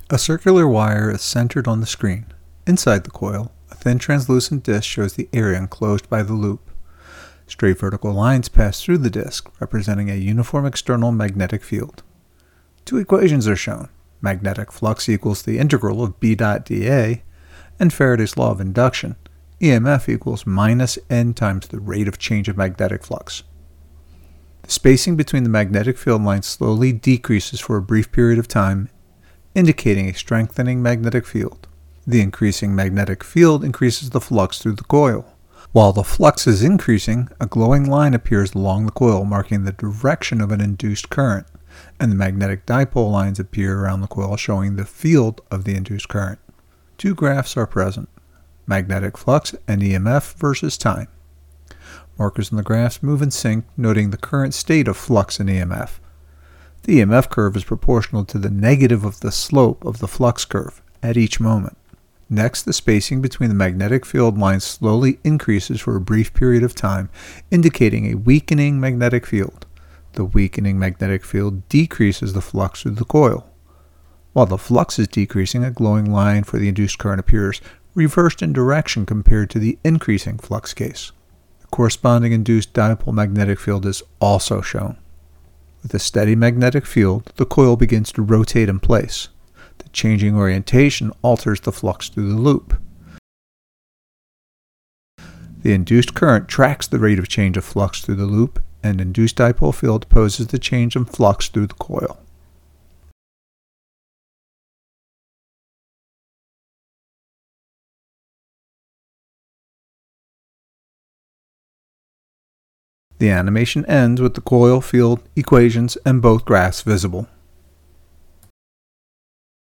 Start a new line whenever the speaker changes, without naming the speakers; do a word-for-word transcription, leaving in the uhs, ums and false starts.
A circular wire is centered on the screen. Inside the coil, a thin translucent disc shows the area enclosed by the loop. Straight vertical lines pass through the disc, representing a uniform external magnetic field. Two equations are shown. Magnetic flux equals the integral of B dot dA, and Faraday's law of induction, E M F equals minus N times the rate of change of magnetic flux. The spacing between the magnetic field lines slowly decreases for a brief period of time, indicating a strengthening magnetic field. The increasing magnetic field increases the flux through the coil. While the flux is increasing, a glowing line appears along the coil marking the direction of an induced current, and the magnetic dipole lines appear around the coil showing the field of the induced current. Two graphs are present: magnetic flux and E M F versus time. Markers on the graphs move in sync, noting the current state of flux and E M F. The E M F curve is proportional to the negative of the slope of the flux curve at each moment. Next, the spacing between the magnetic field lines slowly increases for a brief period of time, indicating a weakening magnetic field. The weakening magnetic field decreases the flux through the coil. While the flux is decreasing, a glowing line for the induced current appears, reversed in direction compared to the increasing flux case. The corresponding induced dipole magnetic field is also shown. With a steady magnetic field, the coil begins to rotate in place. The changing orientation alters the flux through the loop. The induced current tracks the rate of change of flux through the loop, and induced dipole field opposes the change in flux through the coil. The animation ends with the coil field equations and both graphs visible.